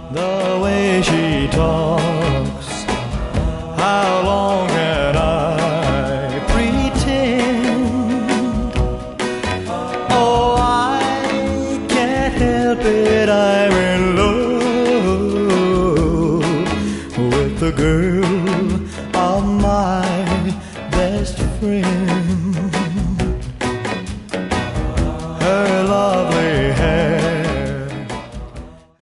the way she talks. How long can I pretend? Oh, I can't help it, I'm in love with the girl of my best friend.